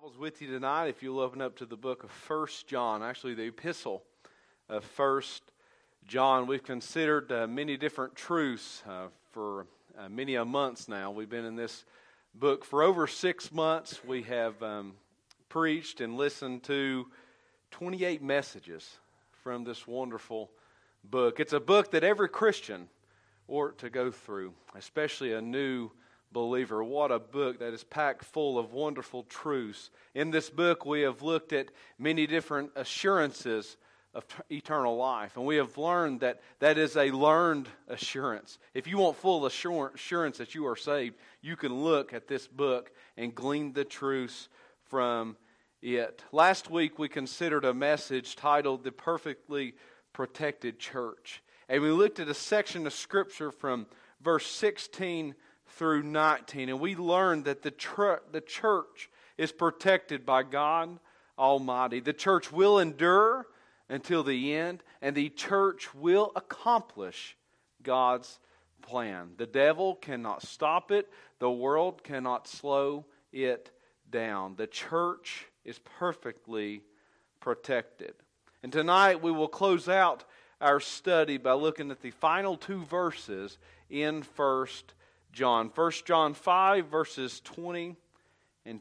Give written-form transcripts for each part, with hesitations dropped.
Bibles with you tonight, if you'll open up to the book of 1 John, actually the epistle of 1 John. We've considered many different truths for many a months now. We've been in this book for over 6 months. We have preached and listened to 28 messages from this wonderful book. It's a book that every Christian ought to go through, especially a new believer. What a book that is packed full of wonderful truths. In this book, we have looked at many different assurances of eternal life, and we have learned that that is a learned assurance. If you want full assurance that you are saved, you can look at this book and glean the truths from it. Last week, we considered a message titled The Perfectly Protected Church, and we looked at a section of Scripture from verse 16 through 19, and we learned that the church is protected by God Almighty. The church will endure until the end, and the church will accomplish God's plan. The devil cannot stop it. The world cannot slow it down. The church is perfectly protected. And tonight we will close out our study by looking at the final 2 verses in 1 John. 1 John 5, verses 20 and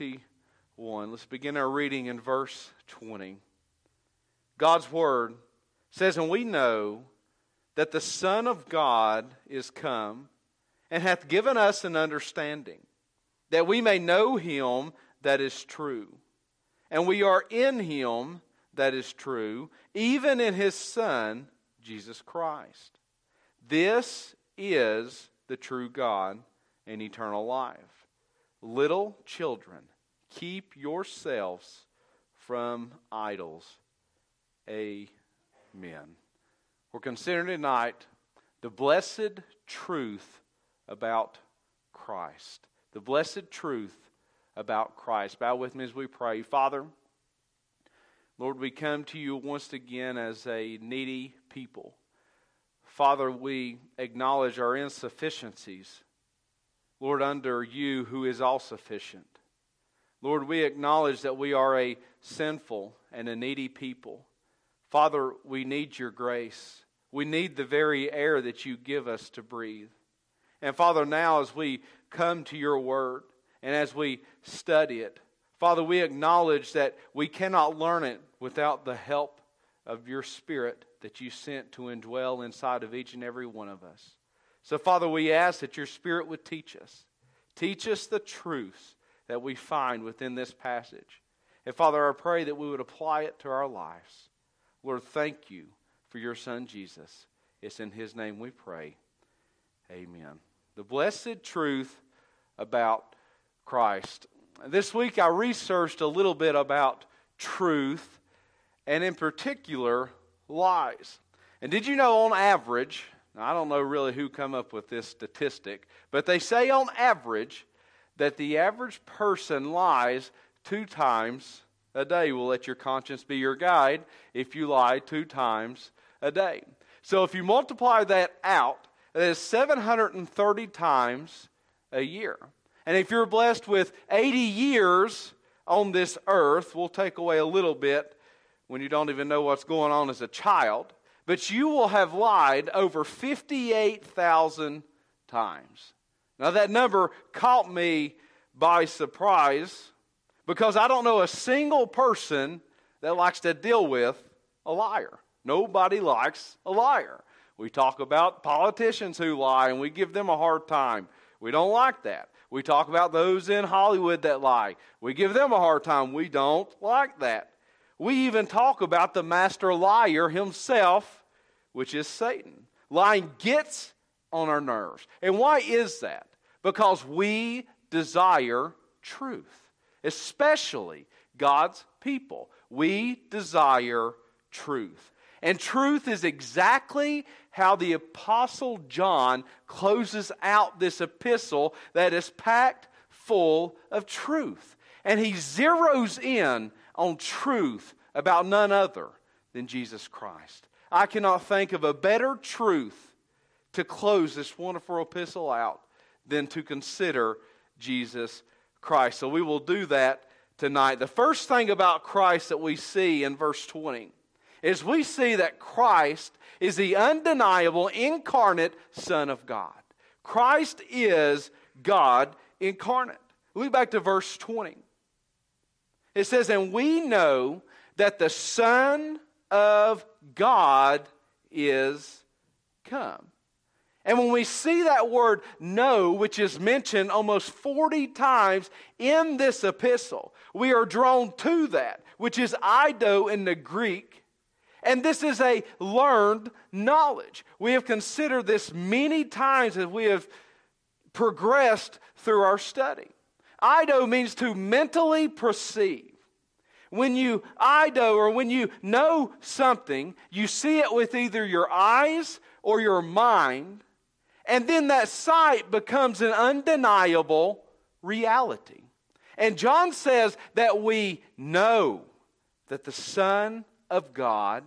21. Let's begin our reading in verse 20. God's Word says, "And we know that the Son of God is come, and hath given us an understanding, that we may know Him that is true. And we are in Him that is true, even in His Son, Jesus Christ. This is the true God and eternal life. Little children, keep yourselves from idols." Amen. We're considering tonight the blessed truth about Christ. The blessed truth about Christ. Bow with me as we pray. Father, Lord, we come to you once again as a needy people. Father, we acknowledge our insufficiencies, Lord, under you who is all sufficient. Lord, we acknowledge that we are a sinful and a needy people. Father, we need your grace. We need the very air that you give us to breathe. And Father, now as we come to your word and as we study it, Father, we acknowledge that we cannot learn it without the help of your Spirit that you sent to indwell inside of each and every one of us. So, Father, we ask that your Spirit would teach us. Teach us the truths that we find within this passage. And, Father, I pray that we would apply it to our lives. Lord, thank you for your Son, Jesus. It's in His name we pray. Amen. The blessed truth about Christ. This week I researched a little bit about truth, and in particular, lies. And did you know on average, now I don't know really who come up with this statistic, but they say on average that the average person lies 2 times a day. We'll let your conscience be your guide if you lie 2 times a day. So if you multiply that out, that is 730 times a year. And if you're blessed with 80 years on this earth, we'll take away a little bit when you don't even know what's going on as a child, but you will have lied over 58,000 times. Now that number caught me by surprise because I don't know a single person that likes to deal with a liar. Nobody likes a liar. We talk about politicians who lie and we give them a hard time. We don't like that. We talk about those in Hollywood that lie. We give them a hard time. We don't like that. We even talk about the master liar himself, which is Satan. Lying gets on our nerves. And why is that? Because we desire truth, especially God's people. We desire truth. And truth is exactly how the Apostle John closes out this epistle that is packed full of truth. And he zeroes in on truth about none other than Jesus Christ. I cannot think of a better truth to close this wonderful epistle out than to consider Jesus Christ. So we will do that tonight. The first thing about Christ that we see in verse 20 is we see that Christ is the undeniable incarnate Son of God. Christ is God incarnate. Look back to verse 20. It says, and we know that the Son of God is come. And when we see that word know, which is mentioned almost 40 times in this epistle, we are drawn to that, which is eido in the Greek. And this is a learned knowledge. We have considered this many times as we have progressed through our study. Eido means to mentally perceive. When you eido, or when you know something, you see it with either your eyes or your mind, and then that sight becomes an undeniable reality. And John says that we know that the Son of God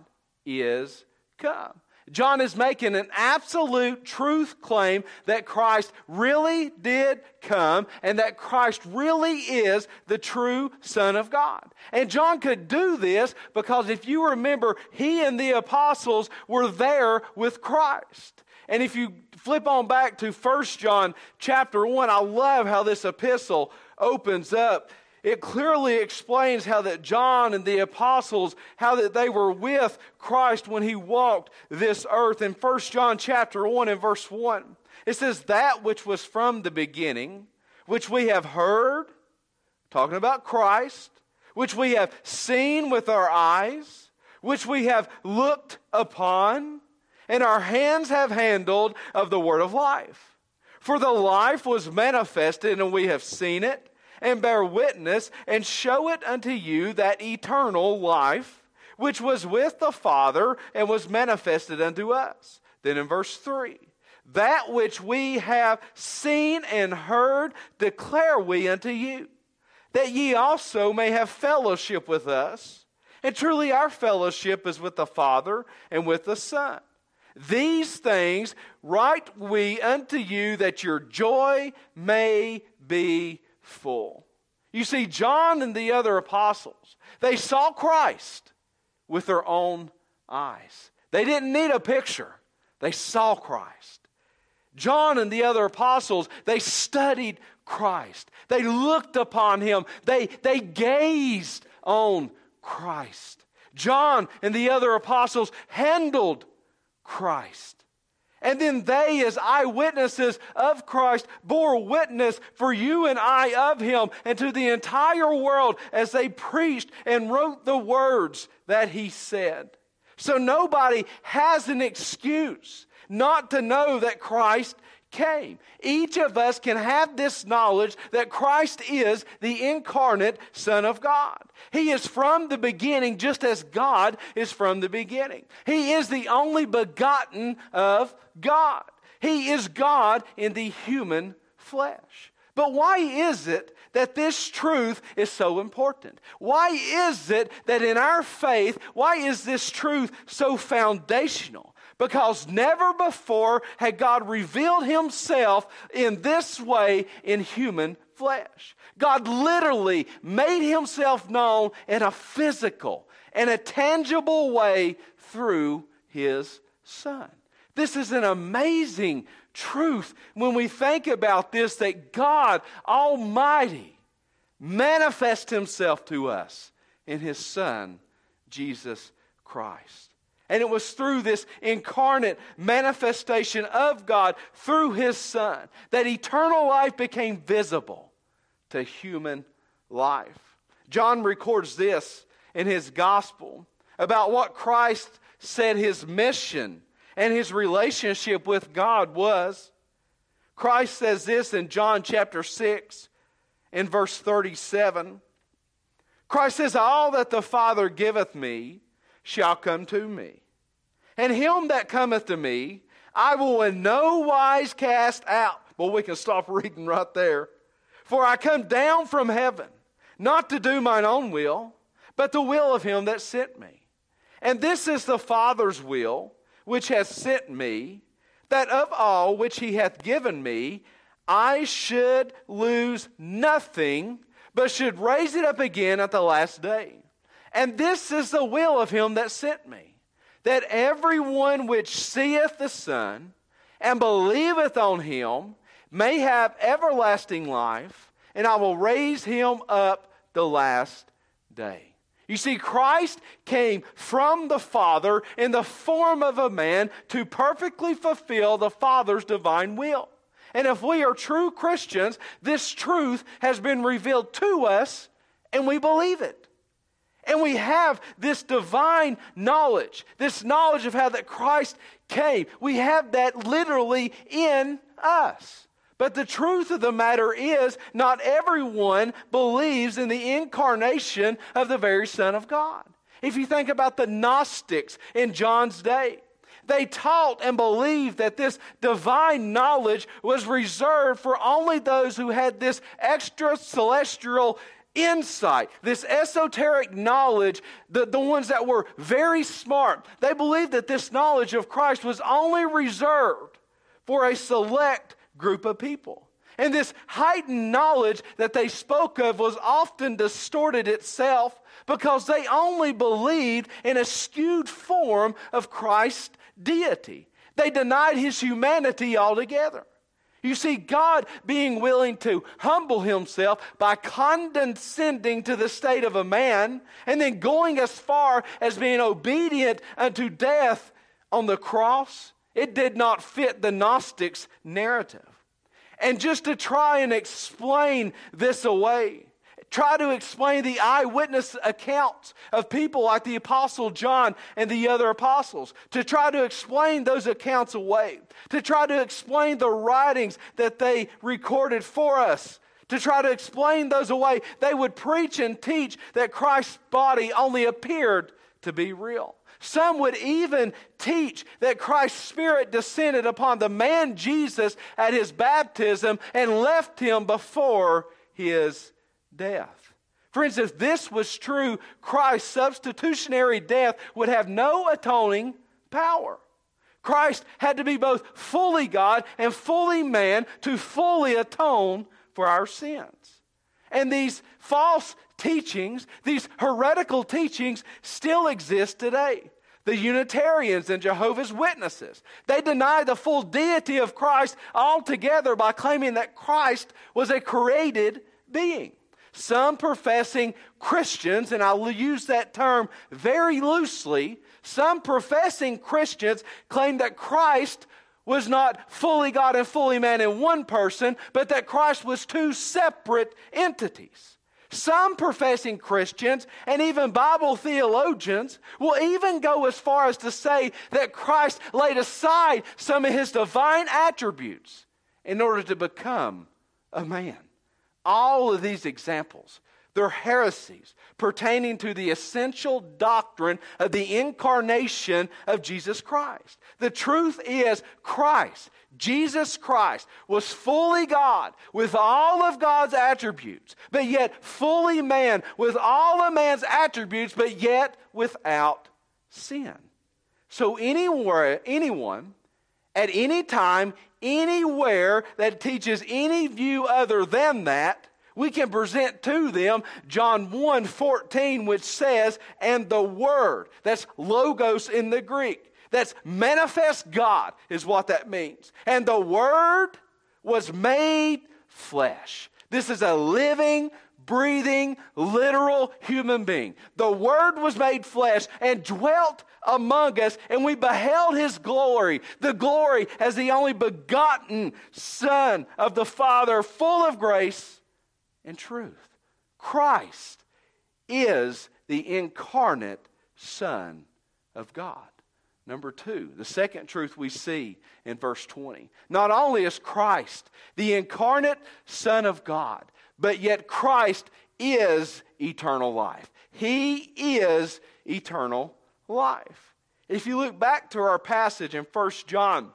is come. John is making an absolute truth claim that Christ really did come and that Christ really is the true Son of God. And John could do this because if you remember, he and the apostles were there with Christ. And if you flip on back to 1 John chapter 1, I love how this epistle opens up. It clearly explains how that John and the apostles, how that they were with Christ when he walked this earth. In 1 John chapter 1 and verse 1, it says, that which was from the beginning, which we have heard, talking about Christ, which we have seen with our eyes, which we have looked upon, and our hands have handled of the word of life. For the life was manifested, and we have seen it, and bear witness, and show it unto you, that eternal life, which was with the Father, and was manifested unto us. Then in verse 3, that which we have seen and heard declare we unto you, that ye also may have fellowship with us. And truly our fellowship is with the Father and with the Son. These things write we unto you, that your joy may be full. You see, John and the other apostles, they saw Christ with their own eyes. They didn't need a picture. They saw Christ. John and the other apostles, they studied Christ. They looked upon him. They gazed on Christ. John and the other apostles handled Christ. And then they, as eyewitnesses of Christ, bore witness for you and I of him and to the entire world as they preached and wrote the words that he said. So nobody has an excuse not to know that Christ came. Each of us can have this knowledge that Christ is the incarnate Son of God. He is from the beginning, just as God is from the beginning. He is the only begotten of God. He is God in the human flesh. But why is it that this truth is so important? Why is it that in our faith, why is this truth so foundational? Because never before had God revealed himself in this way in human flesh. God literally made himself known in a physical and a tangible way through his Son. This is an amazing truth when we think about this, that God Almighty manifests himself to us in his Son, Jesus Christ. And it was through this incarnate manifestation of God through his Son that eternal life became visible to human life. John records this in his gospel about what Christ said his mission and his relationship with God was. Christ says this in John chapter 6 in verse 37. Christ says, all that the Father giveth me shall come to me. And him that cometh to me, I will in no wise cast out. Well, we can stop reading right there. For I come down from heaven, not to do mine own will, but the will of him that sent me. And this is the Father's will, which hath sent me, that of all which he hath given me, I should lose nothing, but should raise it up again at the last day. And this is the will of him that sent me, that everyone which seeth the Son and believeth on him may have everlasting life, and I will raise him up the last day. You see, Christ came from the Father in the form of a man to perfectly fulfill the Father's divine will. And if we are true Christians, this truth has been revealed to us, and we believe it. And we have this divine knowledge, this knowledge of how that Christ came. We have that literally in us. But the truth of the matter is, not everyone believes in the incarnation of the very Son of God. If you think about the Gnostics in John's day, they taught and believed that this divine knowledge was reserved for only those who had this extra celestial insight, this esoteric knowledge, the ones that were very smart. They believed that this knowledge of Christ was only reserved for a select group of people. And this heightened knowledge that they spoke of was often distorted itself because they only believed in a skewed form of Christ's deity. They denied his humanity altogether. You see, God being willing to humble himself by condescending to the state of a man and then going as far as being obedient unto death on the cross, it did not fit the Gnostics' narrative. And just to try and explain this away, try to explain the eyewitness accounts of people like the Apostle John and the other apostles, to try to explain those accounts away, to try to explain the writings that they recorded for us, to try to explain those away, they would preach and teach that Christ's body only appeared to be real. Some would even teach that Christ's Spirit descended upon the man Jesus at his baptism and left him before his death. Friends, if this was true, Christ's substitutionary death would have no atoning power. Christ had to be both fully God and fully man to fully atone for our sins. And these false teachings, these heretical teachings, still exist today. The Unitarians and Jehovah's Witnesses, they deny the full deity of Christ altogether by claiming that Christ was a created being. Some professing Christians, and I'll use that term very loosely, some professing Christians claim that Christ was not fully God and fully man in one person, but that Christ was two separate entities. Some professing Christians and even Bible theologians will even go as far as to say that Christ laid aside some of his divine attributes in order to become a man. All of these examples, they're heresies pertaining to the essential doctrine of the incarnation of Jesus Christ. The truth is, Christ, Jesus Christ, was fully God with all of God's attributes, but yet fully man with all of man's attributes, but yet without sin. So anyone, at any time, anywhere that teaches any view other than that, we can present to them John 1:14, which says, and the Word, that's logos in the Greek, that's manifest God is what that means. And the Word was made flesh. This is a living, breathing, literal human being. The Word was made flesh and dwelt among us, and we beheld his glory, the glory as the only begotten Son of the Father, full of grace and truth. Christ is the incarnate Son of God. Number two, the second truth we see in verse 20. Not only is Christ the incarnate Son of God, but yet Christ is eternal life. He is eternal life. If you look back to our passage in 1 John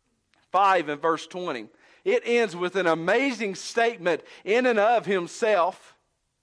5 and verse 20, it ends with an amazing statement in and of himself.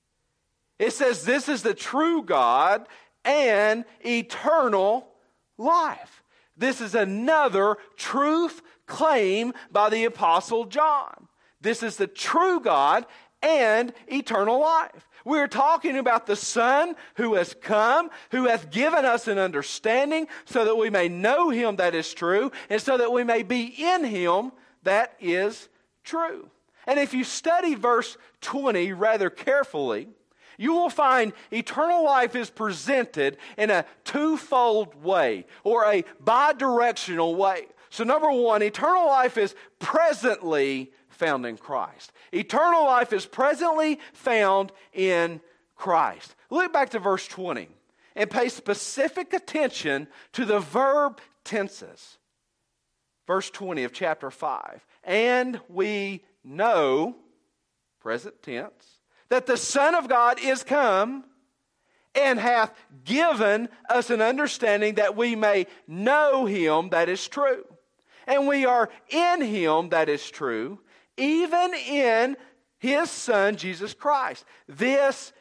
It says, this is the true God and eternal life. This is another truth claim by the Apostle John. This is the true God and eternal life. We're talking about the Son who has come, who hath given us an understanding so that we may know Him that is true, and so that we may be in Him that is true. And if you study verse 20 rather carefully, you will find eternal life is presented in a twofold way, or a bidirectional way. So number one, eternal life is presently found in Christ. Eternal life is presently found in Christ. Look back to verse 20 and pay specific attention to the verb tenses. Verse 20 of chapter 5. And we know, present tense, that the Son of God is come and hath given us an understanding that we may know Him that is true. And we are in Him that is true, even in His Son, Jesus Christ. This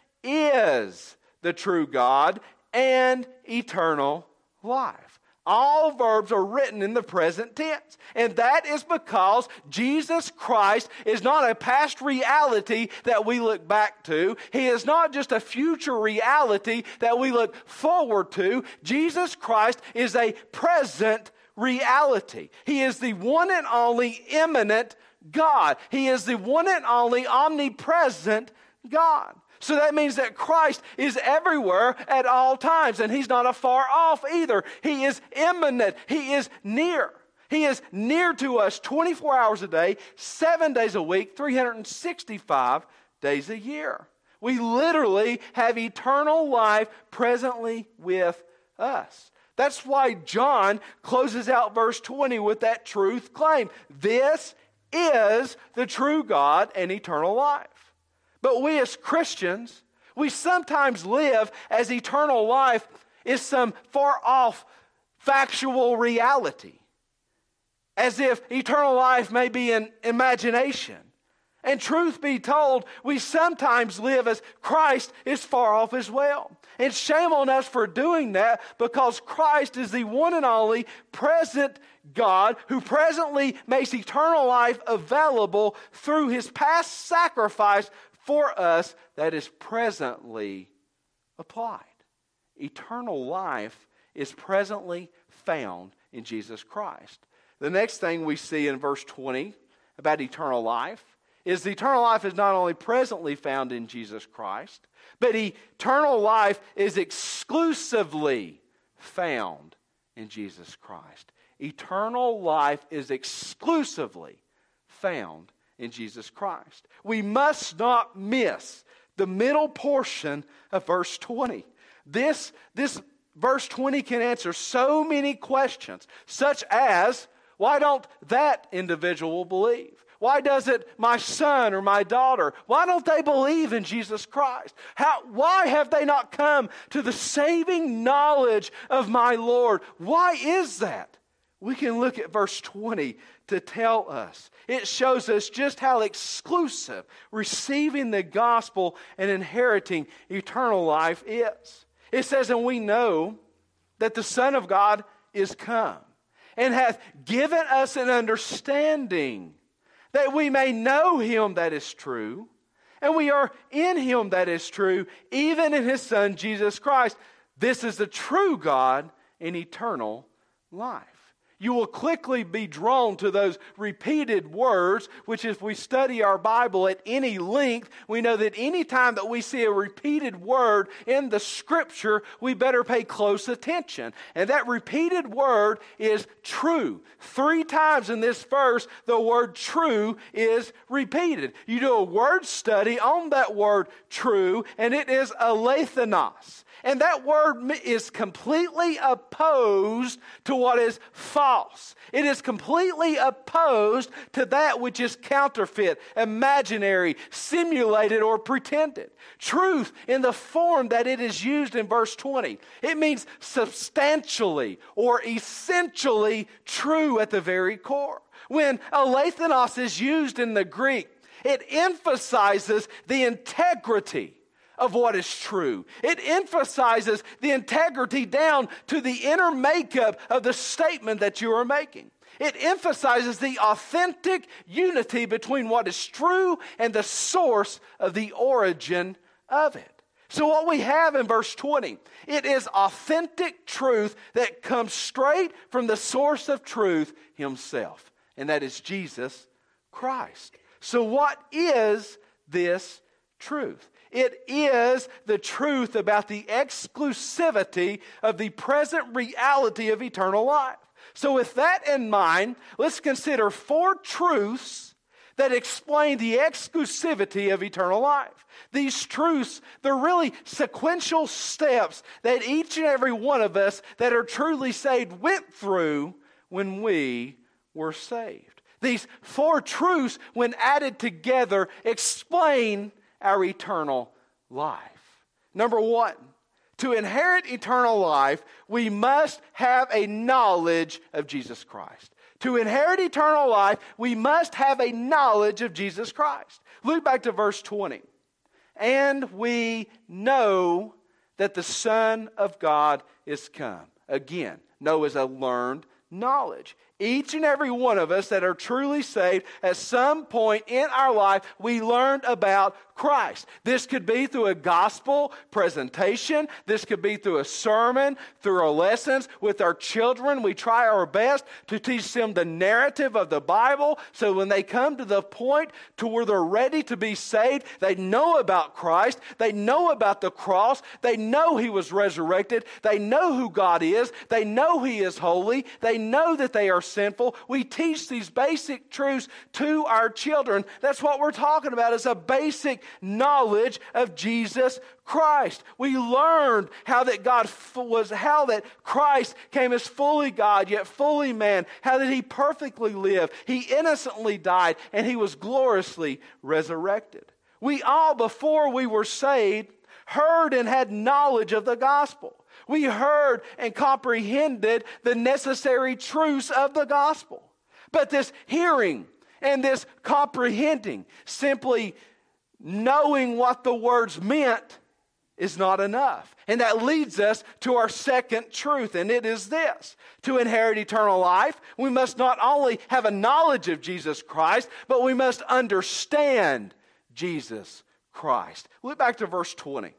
is the true God and eternal life. All verbs are written in the present tense. And that is because Jesus Christ is not a past reality that we look back to. He is not just a future reality that we look forward to. Jesus Christ is a present reality. He is the one and only immanent God. He is the one and only omnipresent God. So that means that Christ is everywhere at all times, and He's not afar off either. He is immanent. He is near. He is near to us 24 hours a day, 7 days a week, 365 days a year. We literally have eternal life presently with us. That's why John closes out verse 20 with that truth claim. This is the true God and eternal life. But we as Christians, we sometimes live as eternal life is some far off factual reality. As if eternal life may be an imagination. And truth be told, we sometimes live as Christ is far off as well. And shame on us for doing that, because Christ is the one and only present God who presently makes eternal life available through His past sacrifice for us that is presently applied. Eternal life is presently found in Jesus Christ. The next thing we see in verse 20 about eternal life is eternal life is not only presently found in Jesus Christ, but eternal life is exclusively found in Jesus Christ. Eternal life is exclusively found in Jesus Christ. We must not miss the middle portion of verse 20. This verse 20 can answer so many questions, such as, why don't that individual believe? Why doesn't my son or my daughter, why don't they believe in Jesus Christ? Why have they not come to the saving knowledge of my Lord? Why is that? We can look at verse 20 to tell us. It shows us just how exclusive receiving the gospel and inheriting eternal life is. It says, and we know that the Son of God is come and hath given us an understanding that we may know Him that is true, and we are in Him that is true, even in His Son Jesus Christ. This is the true God and eternal life. You will quickly be drawn to those repeated words, which if we study our Bible at any length, we know that any time that we see a repeated word in the Scripture, we better pay close attention. And that repeated word is true. 3 times in this verse, the word true is repeated. You do a word study on that word true, and it is alethenos. And that word is completely opposed to what is false. It is completely opposed to that which is counterfeit, imaginary, simulated, or pretended. Truth in the form that it is used in verse 20. It means substantially or essentially true at the very core. When alethenos is used in the Greek, it emphasizes the integrity of what is true. It emphasizes the integrity down to the inner makeup of the statement that you are making. It emphasizes the authentic unity between what is true and the source of the origin of it. So what we have in verse 20, it is authentic truth that comes straight from the source of truth himself, and that is Jesus Christ. So what is this truth? It is the truth about the exclusivity of the present reality of eternal life. So with that in mind, let's consider 4 truths that explain the exclusivity of eternal life. These truths, they're really sequential steps that each and every one of us that are truly saved went through when we were saved. These 4 truths, when added together, explain our eternal life. Number 1, to inherit eternal life, we must have a knowledge of Jesus Christ. To inherit eternal life, we must have a knowledge of Jesus Christ. Look back to verse 20. And we know that the Son of God is come. Again, know is a learned knowledge. Each and every one of us that are truly saved, at some point in our life, we learned about Christ. This could be through a gospel presentation. This could be through a sermon, through our lessons with our children. We try our best to teach them the narrative of the Bible, so when they come to the point to where they're ready to be saved, they know about Christ. They know about the cross. They know He was resurrected. They know who God is. They know He is holy. They know that they are sinful. We teach these basic truths to our children. That's what we're talking about, is a basic knowledge of Jesus Christ. We learned how that Christ came as fully God yet fully man, how that He perfectly lived, He innocently died, and He was gloriously resurrected. We all, before we were saved, heard and had knowledge of the gospel. We heard and comprehended the necessary truths of the gospel. But this hearing and this comprehending, simply knowing what the words meant, is not enough. And that leads us to our second truth, and it is this. To inherit eternal life, we must not only have a knowledge of Jesus Christ, but we must understand Jesus Christ. Look back to verse 20.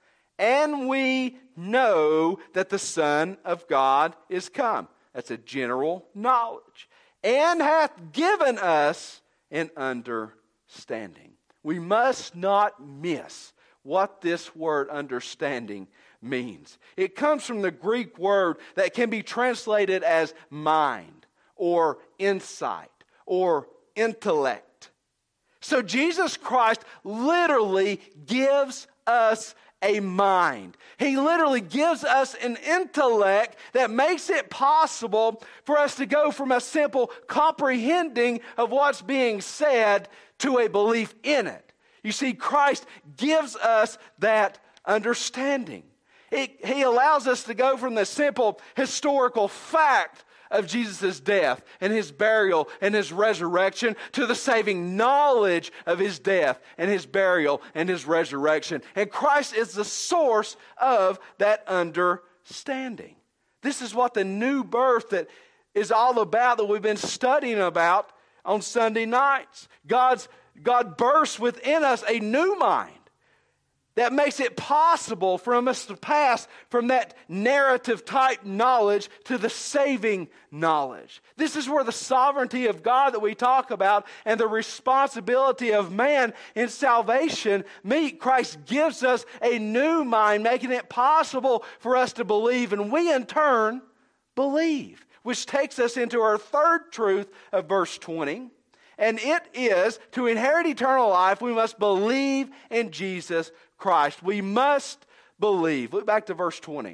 And we know that the Son of God is come. That's a general knowledge. And hath given us an understanding. We must not miss what this word understanding means. It comes from the Greek word that can be translated as mind or insight or intellect. So Jesus Christ literally gives us a mind. He literally gives us an intellect that makes it possible for us to go from a simple comprehending of what's being said to a belief in it. You see, Christ gives us that understanding. He allows us to go from the simple historical fact of Jesus' death and His burial and His resurrection to the saving knowledge of His death and His burial and His resurrection. And Christ is the source of that understanding. This is what the new birth that is all about, that we've been studying about on Sunday nights. God bursts within us a new mind that makes it possible for us to pass from that narrative type knowledge to the saving knowledge. This is where the sovereignty of God that we talk about and the responsibility of man in salvation meet. Christ gives us a new mind, making it possible for us to believe, and we in turn believe. Which takes us into our third truth of verse 20. And it is, to inherit eternal life, we must believe in Jesus Christ. We must believe. Look back to verse 20.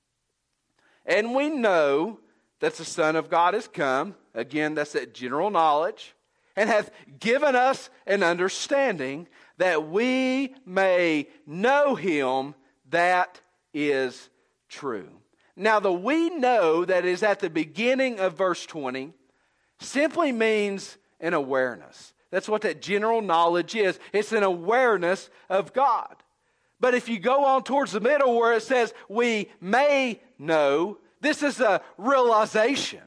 And we know that the Son of God is come. Again, that's that general knowledge. And hath given us an understanding that we may know Him that is true. Now, the we know that is at the beginning of verse 20 simply means an awareness. That's what that general knowledge is. It's an awareness of God. But if you go on towards the middle where it says we may know, this is a realization.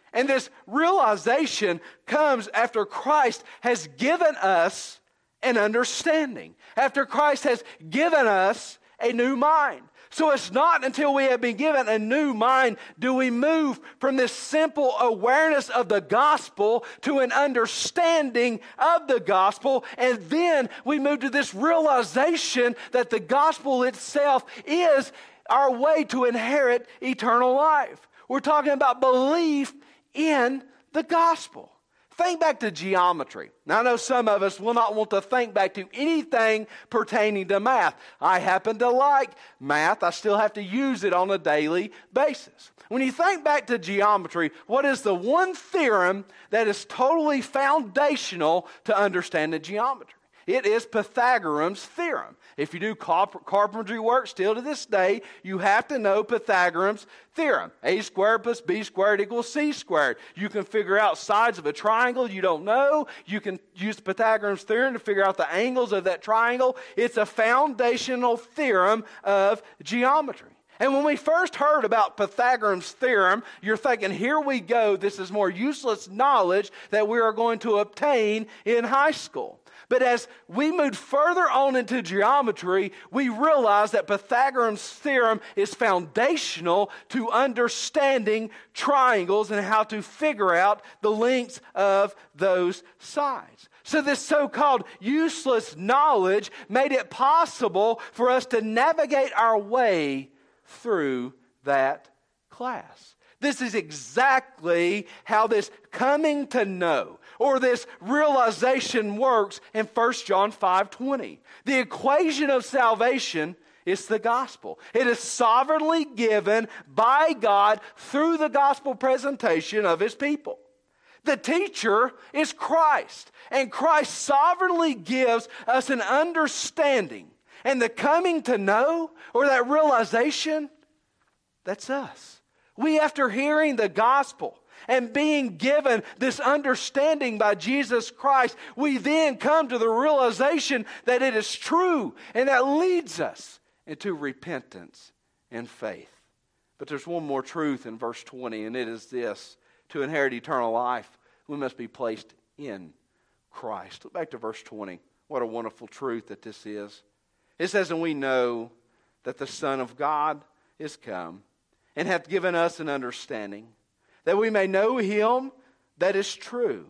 And this realization comes after Christ has given us an understanding, after Christ has given us a new mind. So it's not until we have been given a new mind do we move from this simple awareness of the gospel to an understanding of the gospel. And then we move to this realization that the gospel itself is our way to inherit eternal life. We're talking about belief in the gospel. Think back to geometry. Now, I know some of us will not want to think back to anything pertaining to math. I happen to like math. I still have to use it on a daily basis. When you think back to geometry, what is the one theorem that is totally foundational to understanding geometry? It is Pythagoras' theorem. If you do carpentry work still to this day, you have to know Pythagoras' theorem. A squared plus B squared equals C squared. You can figure out sides of a triangle you don't know. You can use the Pythagoras' theorem to figure out the angles of that triangle. It's a foundational theorem of geometry. And when we first heard about Pythagoras' theorem, you're thinking, here we go, this is more useless knowledge that we are going to obtain in high school. But as we moved further on into geometry, we realized that Pythagoras' theorem is foundational to understanding triangles and how to figure out the lengths of those sides. So this so-called useless knowledge made it possible for us to navigate our way through that class. This is exactly how this coming to know or this realization works in 1 John 5:20. The equation of salvation is the gospel. It is sovereignly given by God through the gospel presentation of His people. The teacher is Christ, and Christ sovereignly gives us an understanding. And the coming to know or that realization, that's us. We, after hearing the gospel and being given this understanding by Jesus Christ, we then come to the realization that it is true, and that leads us into repentance and faith. But there's one more truth in verse 20, and it is this: to inherit eternal life, we must be placed in Christ. Look back to verse 20. What a wonderful truth that this is. It says, and we know that the Son of God is come, and hath given us an understanding, that we may know Him that is true,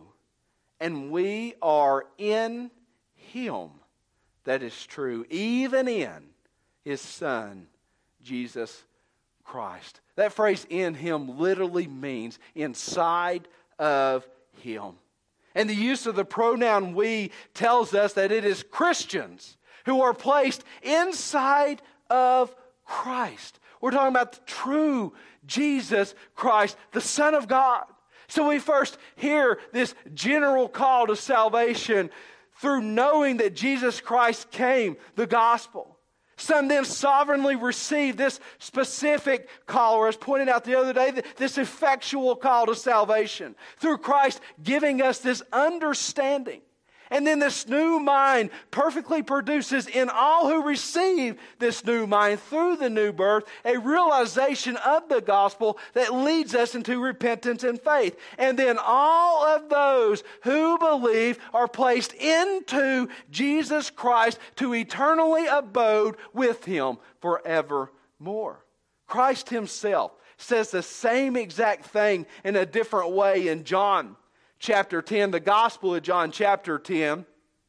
and we are in Him that is true, even in His Son, Jesus Christ. That phrase, in Him, literally means inside of Him. And the use of the pronoun we tells us that it is Christians who are placed inside of Christ. We're talking about the true Jesus Christ, the Son of God. So we first hear this general call to salvation through knowing that Jesus Christ came, the gospel. Some then sovereignly receive this specific call, or as pointed out the other day, this effectual call to salvation through Christ giving us this understanding. And then this new mind perfectly produces in all who receive this new mind through the new birth a realization of the gospel that leads us into repentance and faith. And then all of those who believe are placed into Jesus Christ to eternally abode with Him forevermore. Christ Himself says the same exact thing in a different way in John chapter 10, the Gospel of John chapter 10.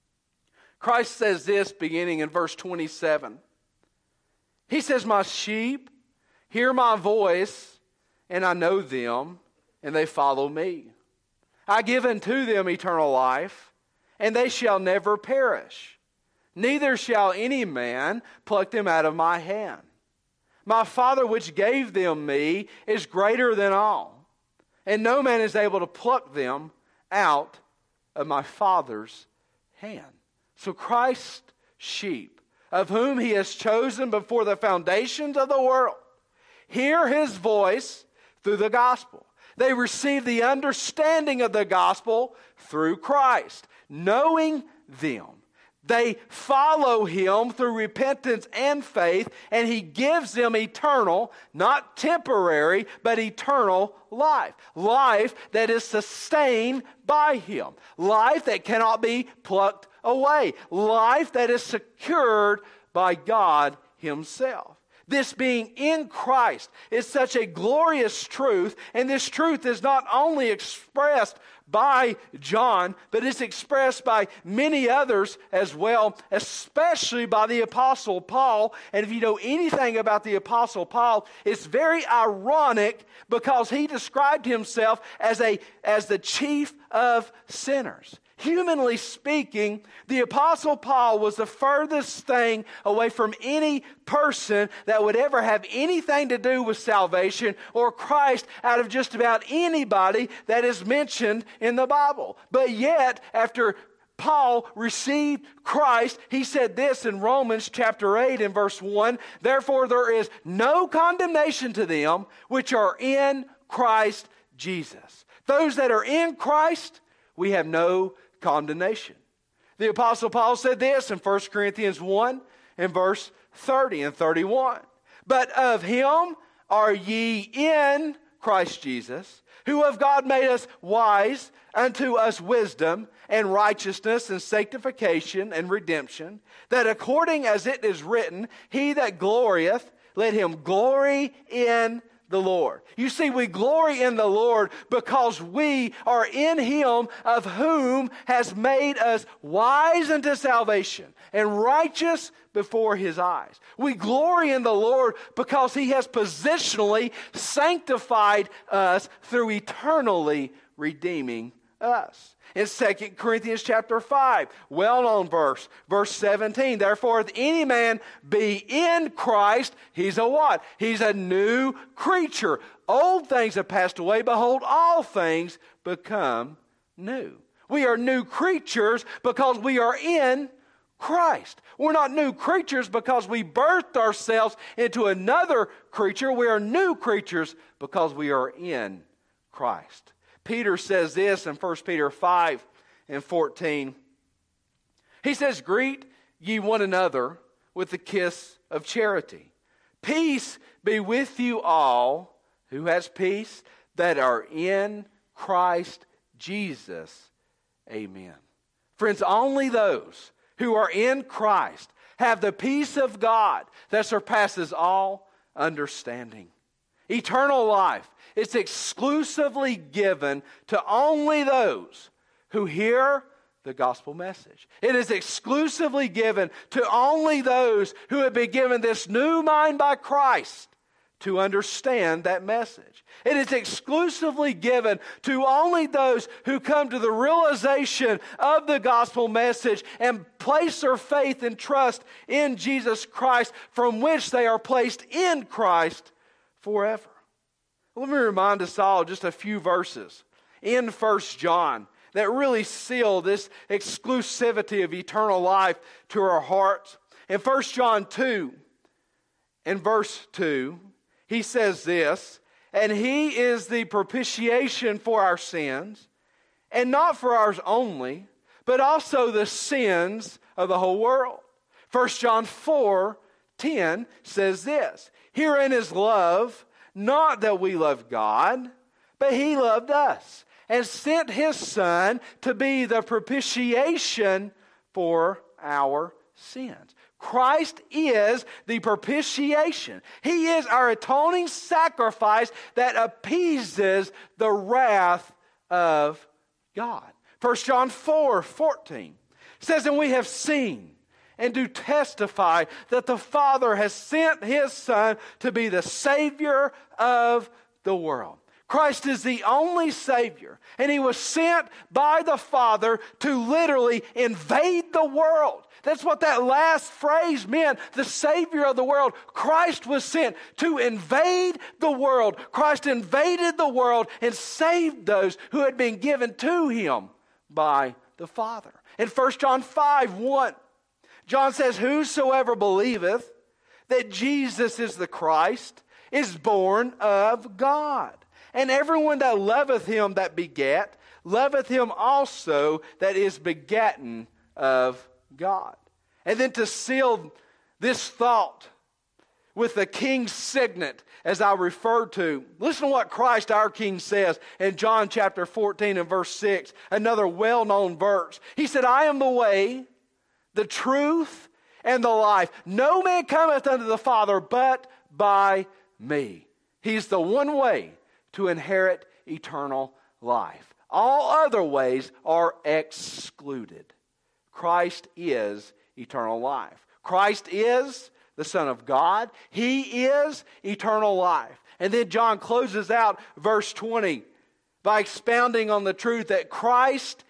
Christ says this beginning in verse 27. He says, my sheep hear my voice, and I know them, and they follow me. I give unto them eternal life, and they shall never perish. Neither shall any man pluck them out of my hand. My Father which gave them me is greater than all, and no man is able to pluck them out of my Father's hand. So Christ's sheep, of whom He has chosen before the foundations of the world, hear His voice through the gospel. They receive the understanding of the gospel through Christ, knowing them, They follow him through repentance and faith, and he gives them eternal, not temporary, but eternal life. Life that is sustained by him. Life that cannot be plucked away. Life that is secured by God himself. This being in Christ is such a glorious truth, and this truth is not only expressed by John, but it's expressed by many others as well, especially by the Apostle Paul. And if you know anything about the Apostle Paul, it's very ironic because he described himself as the chief of sinners. Humanly speaking, the Apostle Paul was the furthest thing away from any person that would ever have anything to do with salvation or Christ out of just about anybody that is mentioned in the Bible. But yet, after Paul received Christ, he said this in Romans chapter 8 and verse 1, "Therefore there is no condemnation to them which are in Christ Jesus." Those that are in Christ, we have no condemnation. The Apostle Paul said this in 1 Corinthians 1 and verse 30 and 31. "But of him are ye in Christ Jesus, who of God made us wise unto us wisdom and righteousness and sanctification and redemption, that according as it is written, he that glorieth, let him glory in the Lord." You see, we glory in the Lord because we are in him, of whom has made us wise unto salvation and righteous before his eyes. We glory in the Lord because he has positionally sanctified us through eternally redeeming us. In 2 Corinthians chapter 5, well-known verse 17, "Therefore, if any man be in Christ," he's a what? He's a new creature. "Old things have passed away. Behold, all things become new." We are new creatures because we are in Christ. We're not new creatures because we birthed ourselves into another creature. We are new creatures because we are in Christ. Peter says this in 1 Peter 5 and 14. He says, "Greet ye one another with the kiss of charity. Peace be with you all," who has peace, "that are in Christ Jesus. Amen." Friends, only those who are in Christ have the peace of God that surpasses all understanding. Eternal life, it's exclusively given to only those who hear the gospel message. It is exclusively given to only those who have been given this new mind by Christ to understand that message. It is exclusively given to only those who come to the realization of the gospel message and place their faith and trust in Jesus Christ, from which they are placed in Christ forever. Let me remind us all just a few verses in 1 John that really seal this exclusivity of eternal life to our hearts. In 1 John 2, in verse 2, he says this, "And he is the propitiation for our sins, and not for ours only, but also the sins of the whole world." 1 John 4:10 says this, "Herein is love, not that we loved God, but he loved us, and sent his Son to be the propitiation for our sins." Christ is the propitiation. He is our atoning sacrifice that appeases the wrath of God. 1 John 4:14 says, "And we have seen and do testify that the Father has sent his Son to be the Savior of the world." Christ is the only Savior, and he was sent by the Father to literally invade the world. That's what that last phrase meant, the Savior of the world. Christ was sent to invade the world. Christ invaded the world and saved those who had been given to him by the Father. In 1 John 5:1, John says, "Whosoever believeth that Jesus is the Christ is born of God. And everyone that loveth him that begat, loveth him also that is begotten of God." And then to seal this thought with the king's signet, as I referred to, listen to what Christ our King says in John chapter 14 and verse 6, another well-known verse. He said, I am the way, the truth, and the life. No man cometh unto the Father but by me. He's the one way to inherit eternal life. All other ways are excluded. Christ is eternal life. Christ is the Son of God. He is eternal life. And then John closes out verse 20 by expounding on the truth that Christ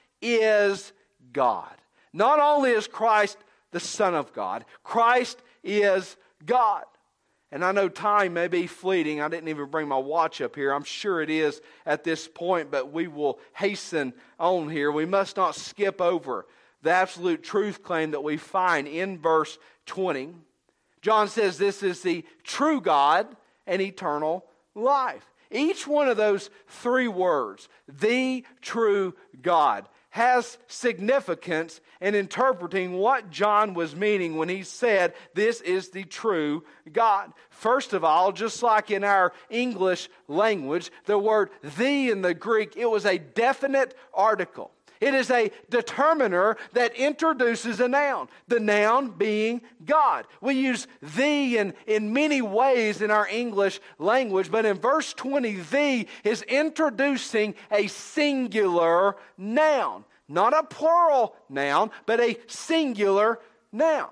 is God. Not only is Christ the Son of God, Christ is God. And I know time may be fleeting. I didn't even bring my watch up here. I'm sure it is at this point, but we will hasten on here. We must not skip over the absolute truth claim that we find in verse 20. John says this is the true God and eternal life. Each one of those three words, the true God, has significance in interpreting what John was meaning when he said this is the true God. First of all, just like in our English language, the word the in the Greek, it was a definite article. It is a determiner that introduces a noun, the noun being God. We use the in many ways in our English language, but in verse 20, the is introducing a singular noun. Not a plural noun, but a singular noun.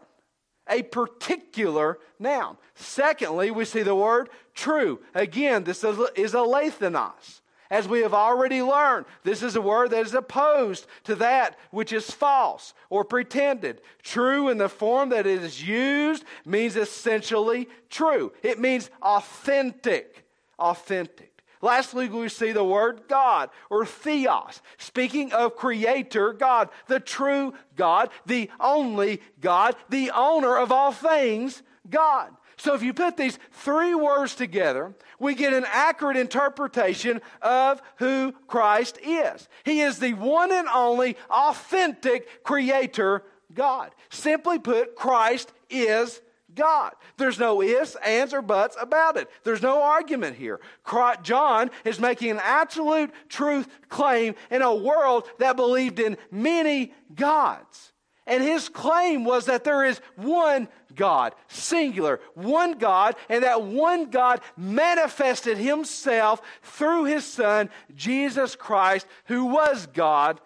A particular noun. Secondly, we see the word true. Again, this is alethenos. As we have already learned, this is a word that is opposed to that which is false or pretended. True in the form that it is used means essentially true. It means authentic. Authentic. Lastly, we see the word God or theos, speaking of Creator God, the true God, the only God, the owner of all things, God. So if you put these three words together, we get an accurate interpretation of who Christ is. He is the one and only authentic Creator God. Simply put, Christ is God. There's no ifs, ands, or buts about it. There's no argument here. John is making an absolute truth claim in a world that believed in many gods. And his claim was that there is one God, singular, one God, and that one God manifested himself through his Son, Jesus Christ, who was God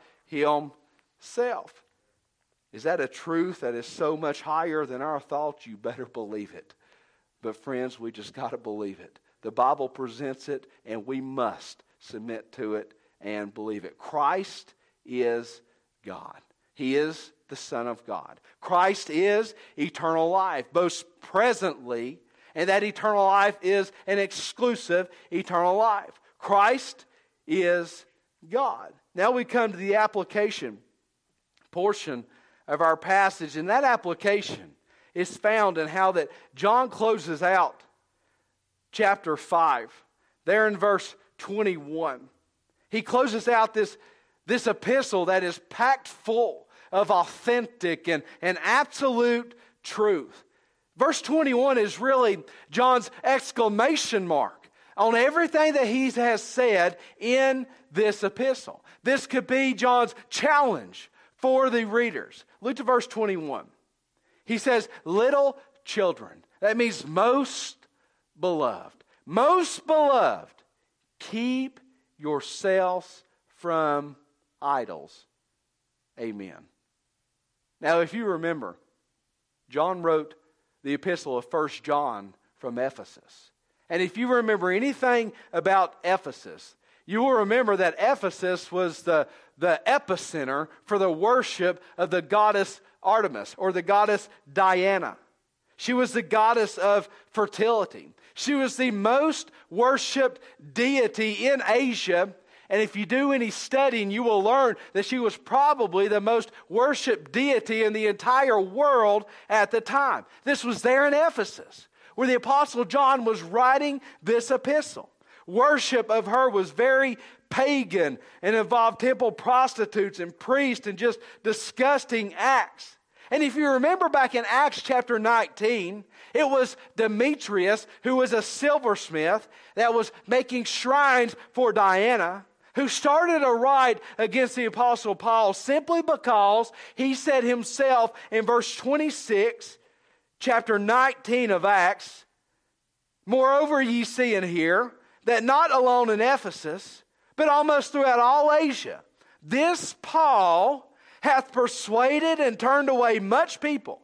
himself. Is that a truth that is so much higher than our thoughts? You better believe it. But friends, we just got to believe it. The Bible presents it, and we must submit to it and believe it. Christ is God. He is the Son of God. Christ is eternal life, both presently, and that eternal life is an exclusive eternal life. Christ is God. Now we come to the application portion of our passage, and that application is found in how that John closes out chapter 5, there in verse 21. He closes out this epistle that is packed full of authentic and absolute truth. Verse 21 is really John's exclamation mark on everything that he has said in this epistle. This could be John's challenge for the readers. Look to verse 21. He says, little children. That means most beloved. Most beloved, keep yourselves from idols. Amen. Now, if you remember, John wrote the epistle of 1 John from Ephesus. And if you remember anything about Ephesus, you will remember that Ephesus was the epicenter for the worship of the goddess Artemis or the goddess Diana. She was the goddess of fertility. She was the most worshipped deity in Asia. And if you do any studying, you will learn that she was probably the most worshipped deity in the entire world at the time. This was there in Ephesus, where the Apostle John was writing this epistle. Worship of her was very pagan and involved temple prostitutes and priests and just disgusting acts. And if you remember back in Acts chapter 19, it was Demetrius, who was a silversmith that was making shrines for Diana, who started a riot against the Apostle Paul simply because he said himself in verse 26, chapter 19 of Acts, "Moreover ye see and hear, that not alone in Ephesus, but almost throughout all Asia, this Paul hath persuaded and turned away much people,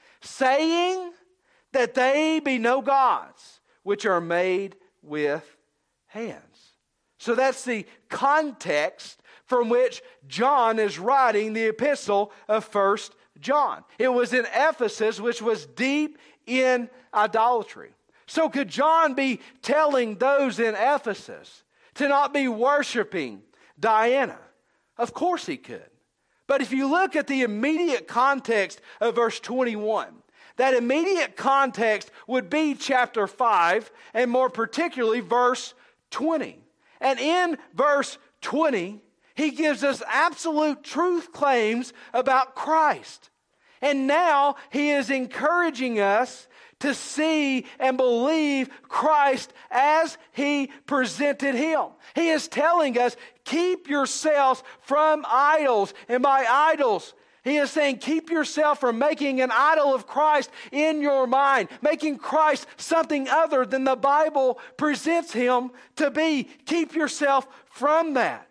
saying that they be no gods, which are made with hands." So that's the context from which John is writing the epistle of 1 John. It was in Ephesus, which was deep in idolatry. So could John be telling those in Ephesus to not be worshiping Diana? Of course he could. But if you look at the immediate context of verse 21, that immediate context would be chapter 5, and more particularly verse 20. And in verse 20, he gives us absolute truth claims about Christ. And now he is encouraging us to see and believe Christ as he presented him. He is telling us, keep yourselves from idols. And by idols, he is saying, keep yourself from making an idol of Christ in your mind, making Christ something other than the Bible presents him to be. Keep yourself from that.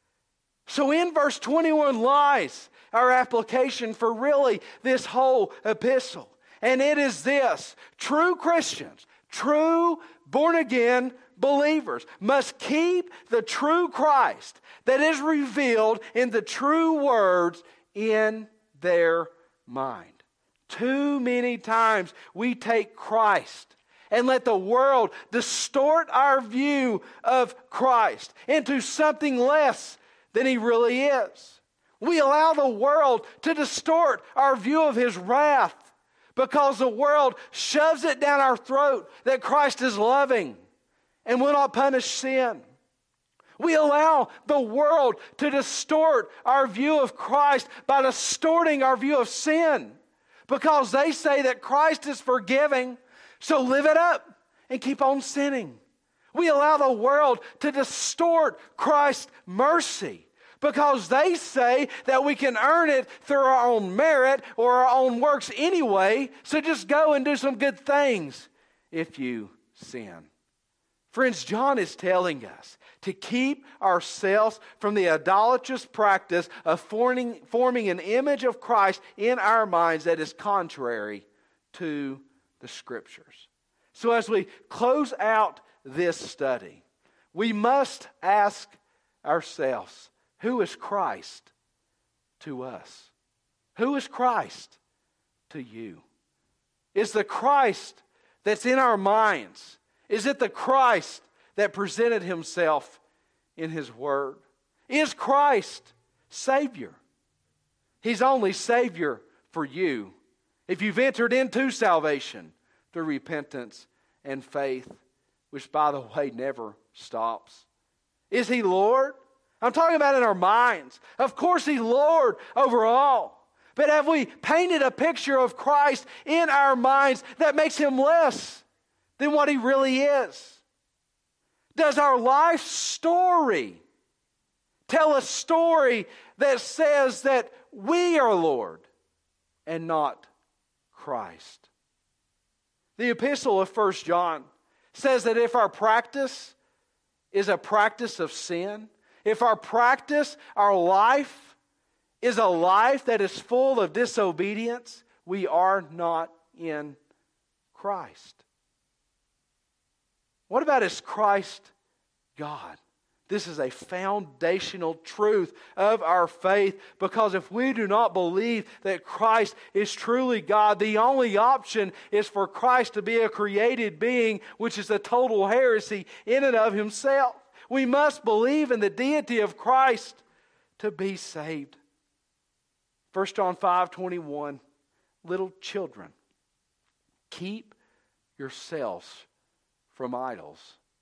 So in verse 21 lies our application for really this whole epistle. And it is this: true Christians, true born-again believers must keep the true Christ that is revealed in the true words in their mind. Too many times we take Christ and let the world distort our view of Christ into something less than he really is. We allow the world to distort our view of his wrath because the world shoves it down our throat that Christ is loving and will not punish sin. We allow the world to distort our view of Christ by distorting our view of sin because they say that Christ is forgiving, so live it up and keep on sinning. We allow the world to distort Christ's mercy because they say that we can earn it through our own merit or our own works anyway, so just go and do some good things if you sin. Friends, John is telling us to keep ourselves from the idolatrous practice of forming an image of Christ in our minds that is contrary to the Scriptures. So as we close out this study, we must ask ourselves, who is Christ to us? Who is Christ to you? Is the Christ that's in our minds, is it the Christ that presented himself in his word? Is Christ Savior? He's only Savior for you if you've entered into salvation through repentance and faith, which, by the way, never stops. Is he Lord? I'm talking about in our minds. Of course he's Lord over all. But have we painted a picture of Christ in our minds that makes him less than what he really is? Does our life story tell a story that says that we are Lord and not Christ? The epistle of 1 John says that if our practice is a practice of sin, if our practice, our life, is a life that is full of disobedience, we are not in Christ. What about, is Christ God? This is a foundational truth of our faith, because if we do not believe that Christ is truly God, the only option is for Christ to be a created being, which is a total heresy in and of himself. We must believe in the deity of Christ to be saved. 1 John 5:21, little children, keep yourselves from idols.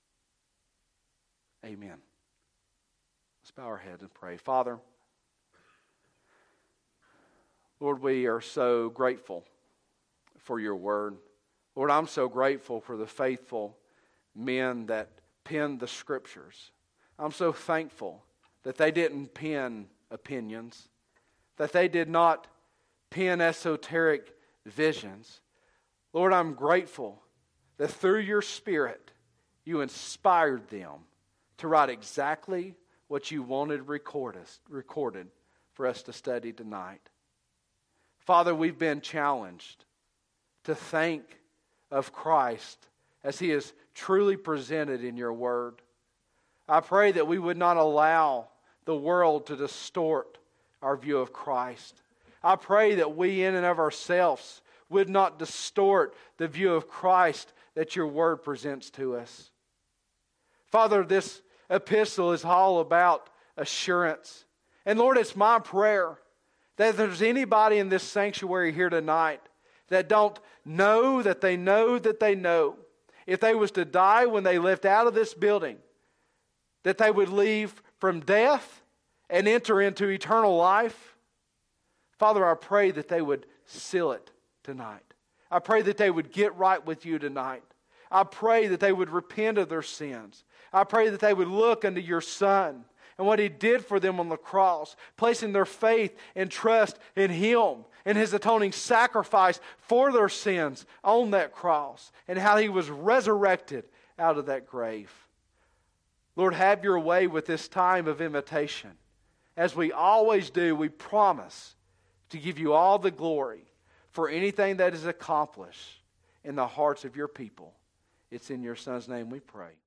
Amen. Let's bow our heads and pray. Father, Lord, we are so grateful for your word. Lord, I'm so grateful for the faithful men that penned the scriptures. I'm so thankful that they didn't pen opinions, that they did not pen esoteric visions. Lord, I'm grateful that through your Spirit, you inspired them to write exactly what you wanted recorded for us to study tonight. Father, we've been challenged to think of Christ as He is truly presented in your word. I pray that we would not allow the world to distort our view of Christ. I pray that we in and of ourselves would not distort the view of Christ that your word presents to us. Father, this epistle is all about assurance. And Lord, it's my prayer that if there's anybody in this sanctuary here tonight that don't know that they know that they know, if they was to die when they left out of this building, that they would leave from death and enter into eternal life. Father, I pray that they would seal it tonight. I pray that they would get right with you tonight. I pray that they would repent of their sins. I pray that they would look unto your Son and what He did for them on the cross, placing their faith and trust in Him and His atoning sacrifice for their sins on that cross, and how He was resurrected out of that grave. Lord, have your way with this time of invitation. As we always do, we promise to give you all the glory for anything that is accomplished in the hearts of your people. It's in your Son's name we pray.